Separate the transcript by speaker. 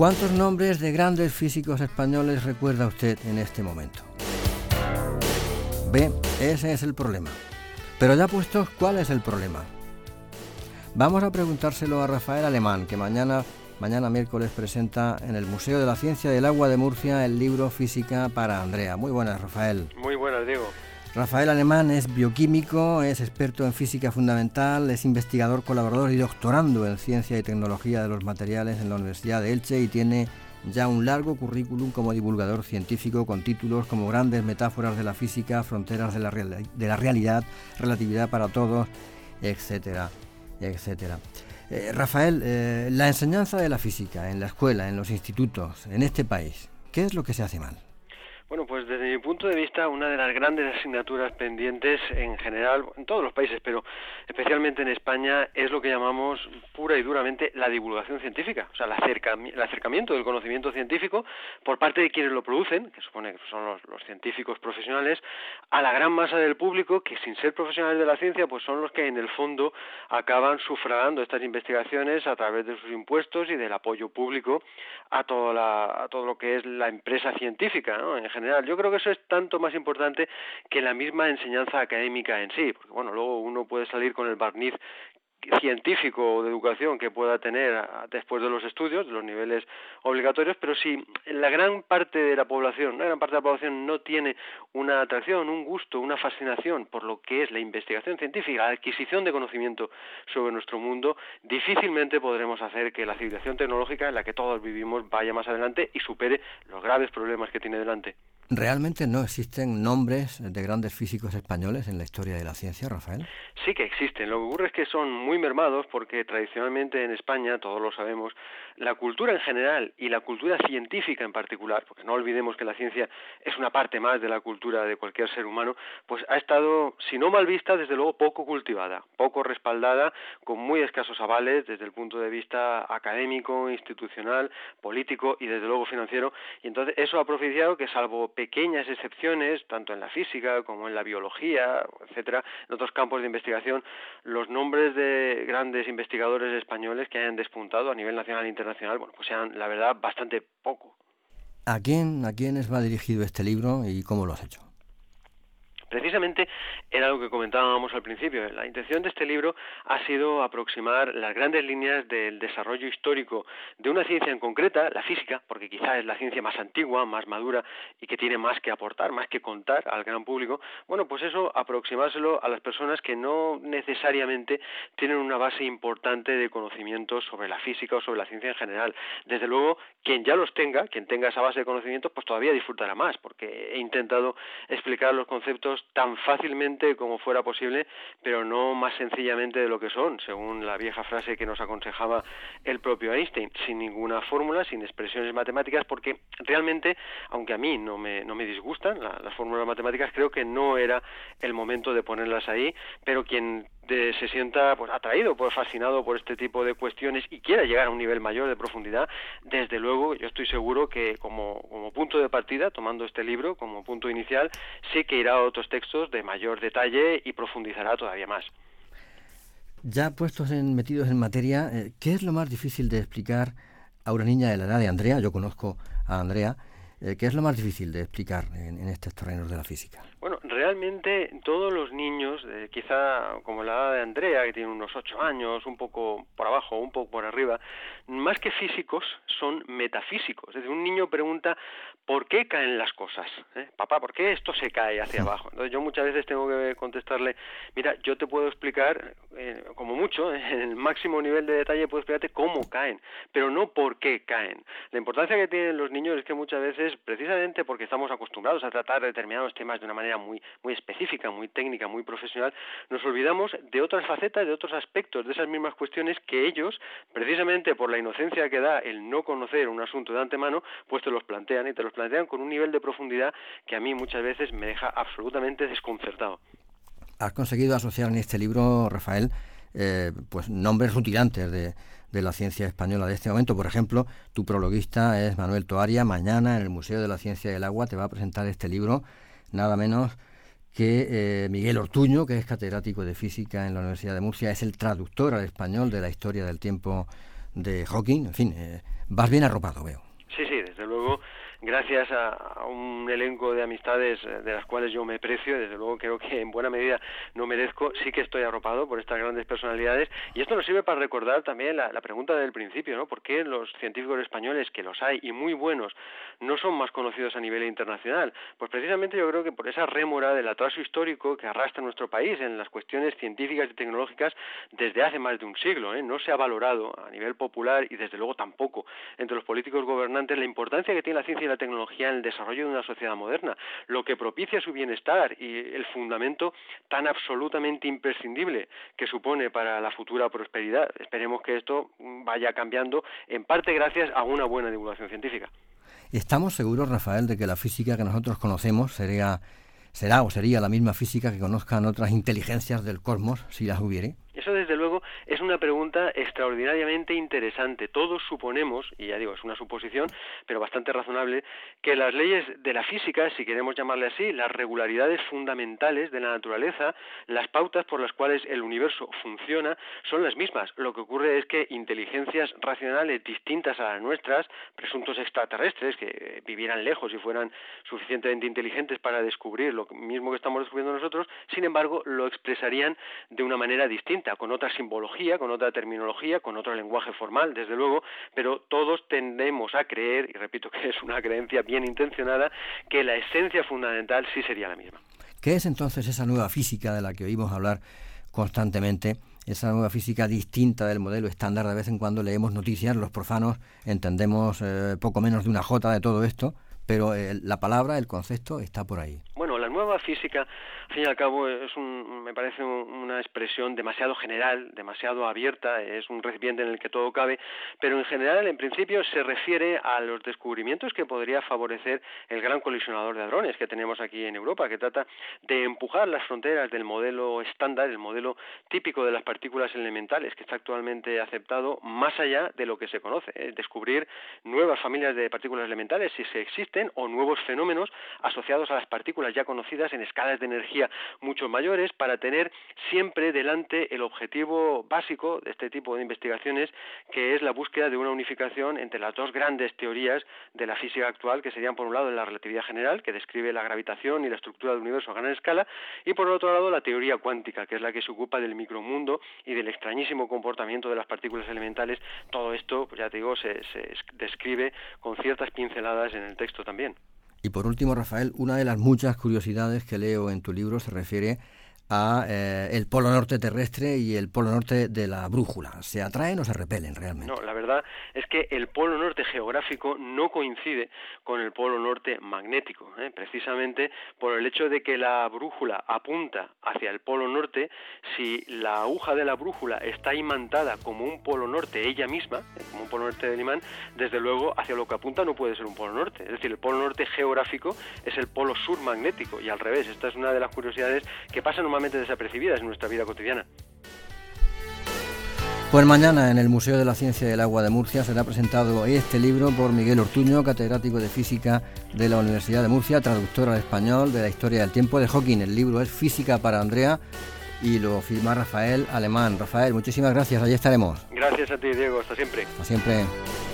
Speaker 1: ¿Cuántos nombres de grandes físicos españoles recuerda usted en este momento? Ve, ese es el problema. Pero ya puestos, ¿cuál es el problema? Vamos a preguntárselo a Rafael Alemán, que mañana miércoles presenta en el Museo de la Ciencia del Agua de Murcia el libro Física para Andrea. Muy buenas, Rafael.
Speaker 2: Muy buenas, Diego.
Speaker 1: Rafael Alemán es bioquímico, es experto en física fundamental, es investigador, colaborador y doctorando en ciencia y tecnología de los materiales en la Universidad de Elche y tiene ya un largo currículum como divulgador científico con títulos como Grandes metáforas de la física, Fronteras de la realidad, Relatividad para todos, etcétera, etcétera. Rafael, la enseñanza de la física en la escuela, en los institutos, en este país, ¿qué es lo que se hace mal?
Speaker 2: Bueno, pues desde mi punto de vista, una de las grandes asignaturas pendientes en general, en todos los países, pero especialmente en España, es lo que llamamos pura y duramente la divulgación científica, o sea, el acercamiento del conocimiento científico por parte de quienes lo producen, que supone que son los científicos profesionales, a la gran masa del público que sin ser profesionales de la ciencia, pues son los que en el fondo acaban sufragando estas investigaciones a través de sus impuestos y del apoyo público a todo lo que es la empresa científica, ¿no? En general, yo creo que eso es tanto más importante que la misma enseñanza académica en sí, porque bueno, luego uno puede salir con el barniz científico o de educación que pueda tener después de los estudios, de los niveles obligatorios, pero si la gran parte de la población, no tiene una atracción, un gusto, una fascinación por lo que es la investigación científica, la adquisición de conocimiento sobre nuestro mundo, difícilmente podremos hacer que la civilización tecnológica en la que todos vivimos vaya más adelante y supere los graves problemas que tiene delante.
Speaker 1: ¿Realmente no existen nombres de grandes físicos españoles en la historia de la ciencia, Rafael?
Speaker 2: Sí que existen. Lo que ocurre es que son muy mermados porque tradicionalmente en España, todos lo sabemos, la cultura en general y la cultura científica en particular, porque no olvidemos que la ciencia es una parte más de la cultura de cualquier ser humano, pues ha estado, si no mal vista, desde luego poco cultivada, poco respaldada, con muy escasos avales desde el punto de vista académico, institucional, político y desde luego financiero, y entonces eso ha propiciado que salvo pequeñas excepciones, tanto en la física como en la biología, etcétera, en otros campos de investigación, los nombres de grandes investigadores españoles que hayan despuntado a nivel nacional e internacional, bueno, pues sean, la verdad, bastante poco.
Speaker 1: ¿A quiénes va dirigido este libro y cómo lo has hecho?
Speaker 2: Precisamente era lo que comentábamos al principio. La intención de este libro ha sido aproximar las grandes líneas del desarrollo histórico de una ciencia en concreta, la física, porque quizá es la ciencia más antigua, más madura y que tiene más que aportar, más que contar al gran público. Bueno, pues eso, aproximárselo a las personas que no necesariamente tienen una base importante de conocimientos sobre la física o sobre la ciencia en general. Desde luego, quien ya los tenga, quien tenga esa base de conocimientos, pues todavía disfrutará más, porque he intentado explicar los conceptos tan fácilmente como fuera posible, pero no más sencillamente de lo que son, según la vieja frase que nos aconsejaba el propio Einstein, sin ninguna fórmula, sin expresiones matemáticas, porque realmente, aunque a mí no me disgustan las fórmulas matemáticas, creo que no era el momento de ponerlas ahí, pero quien se sienta pues atraído, pues fascinado por este tipo de cuestiones y quiera llegar a un nivel mayor de profundidad, desde luego yo estoy seguro que como punto de partida, tomando este libro como punto inicial, sí que irá a otros textos de mayor detalle y profundizará todavía más.
Speaker 1: Ya metidos en materia, ¿qué es lo más difícil de explicar a una niña de la edad de Andrea? Yo conozco a Andrea. ¿Qué es lo más difícil de explicar en estos terrenos de la física?
Speaker 2: Bueno, realmente todos los niños, quizá como la edad de Andrea, que tiene unos 8 años, un poco por abajo, un poco por arriba, más que físicos, son metafísicos. Es decir, un niño pregunta, ¿por qué caen las cosas? Papá, ¿por qué esto se cae hacia abajo? Entonces yo muchas veces tengo que contestarle, mira, yo te puedo explicar, como mucho, en el máximo nivel de detalle puedo explicarte cómo caen, pero no por qué caen. La importancia que tienen los niños es que muchas veces, precisamente porque estamos acostumbrados a tratar determinados temas de una manera muy específica, muy técnica, muy profesional, nos olvidamos de otras facetas, de otros aspectos de esas mismas cuestiones que ellos, precisamente por la inocencia que da el no conocer un asunto de antemano, pues te los plantean y te los plantean con un nivel de profundidad que a mí muchas veces me deja absolutamente desconcertado.
Speaker 1: Has conseguido asociar en este libro, Rafael, pues nombres rutilantes de la ciencia española de este momento. Por ejemplo, tu prologuista es Manuel Toaria. Mañana en el Museo de la Ciencia del Agua te va a presentar este libro, nada menos que Miguel Ortuño, que es catedrático de física en la Universidad de Murcia, es el traductor al español de la historia del tiempo de Hawking. En fin, vas bien arropado, veo.
Speaker 2: Sí, desde luego, gracias a un elenco de amistades de las cuales yo me precio, desde luego creo que en buena medida no merezco, sí que estoy arropado por estas grandes personalidades, y esto nos sirve para recordar también la pregunta del principio, ¿no? ¿Por qué los científicos españoles, que los hay y muy buenos, no son más conocidos a nivel internacional? Pues precisamente yo creo que por esa rémora del atraso histórico que arrastra nuestro país en las cuestiones científicas y tecnológicas desde hace más de un siglo, ¿eh? No se ha valorado a nivel popular y desde luego tampoco entre los políticos gobernantes la importancia que tiene la ciencia y la tecnología en el desarrollo de una sociedad moderna, lo que propicia su bienestar y el fundamento tan absolutamente imprescindible que supone para la futura prosperidad. Esperemos que esto vaya cambiando, en parte gracias a una buena divulgación científica.
Speaker 1: ¿Estamos seguros, Rafael, de que la física que nosotros conocemos sería la misma física que conozcan otras inteligencias del cosmos, si las hubiere?
Speaker 2: Eso, desde luego, es una pregunta extraordinariamente interesante. Todos suponemos, y ya digo, es una suposición, pero bastante razonable, que las leyes de la física, si queremos llamarle así, las regularidades fundamentales de la naturaleza, las pautas por las cuales el universo funciona, son las mismas. Lo que ocurre es que inteligencias racionales distintas a las nuestras, presuntos extraterrestres que vivieran lejos y fueran suficientemente inteligentes para descubrir lo mismo que estamos descubriendo nosotros, sin embargo, lo expresarían de una manera distinta, con otra simbología, con otra terminología, con otro lenguaje formal, desde luego, pero todos tendemos a creer, y repito que es una creencia bien intencionada, que la esencia fundamental sí sería la misma.
Speaker 1: ¿Qué es entonces esa nueva física de la que oímos hablar constantemente? Esa nueva física distinta del modelo estándar. De vez en cuando leemos noticias, los profanos entendemos poco menos de una jota de todo esto, pero la palabra, el concepto está por ahí.
Speaker 2: Bueno, la nueva física, al fin y al cabo, me parece una expresión demasiado general, demasiado abierta, es un recipiente en el que todo cabe, pero en general, en principio, se refiere a los descubrimientos que podría favorecer el gran colisionador de hadrones que tenemos aquí en Europa, que trata de empujar las fronteras del modelo estándar, el modelo típico de las partículas elementales que está actualmente aceptado, más allá de lo que se conoce, descubrir nuevas familias de partículas elementales, si se existen, o nuevos fenómenos asociados a las partículas ya conocidas en escalas de energía mucho mayores, para tener siempre delante el objetivo básico de este tipo de investigaciones, que es la búsqueda de una unificación entre las dos grandes teorías de la física actual, que serían por un lado la relatividad general, que describe la gravitación y la estructura del universo a gran escala, y por otro lado la teoría cuántica, que es la que se ocupa del micromundo y del extrañísimo comportamiento de las partículas elementales. Todo esto, pues ya te digo, se describe con ciertas pinceladas en el texto también.
Speaker 1: Y por último, Rafael, una de las muchas curiosidades que leo en tu libro se refiere a el polo norte terrestre y el polo norte de la brújula. ¿Se atraen o se repelen realmente?
Speaker 2: No, la verdad es que el polo norte geográfico no coincide con el polo norte magnético, precisamente por el hecho de que la brújula apunta hacia el polo norte. Si la aguja de la brújula está imantada como un polo norte ella misma, como un polo norte del imán, desde luego hacia lo que apunta no puede ser un polo norte. Es decir, el polo norte geográfico es el polo sur magnético, y al revés. Esta es una de las curiosidades que pasan normalmente desapercibidas en nuestra vida cotidiana.
Speaker 1: Pues mañana en el Museo de la Ciencia del Agua de Murcia será presentado este libro por Miguel Ortuño, catedrático de Física de la Universidad de Murcia, traductor al español de la historia del tiempo de Hawking. El libro es Física para Andrea y lo firma Rafael Alemán. Rafael, muchísimas gracias, allí estaremos.
Speaker 2: Gracias a ti, Diego, hasta siempre.
Speaker 1: Hasta siempre.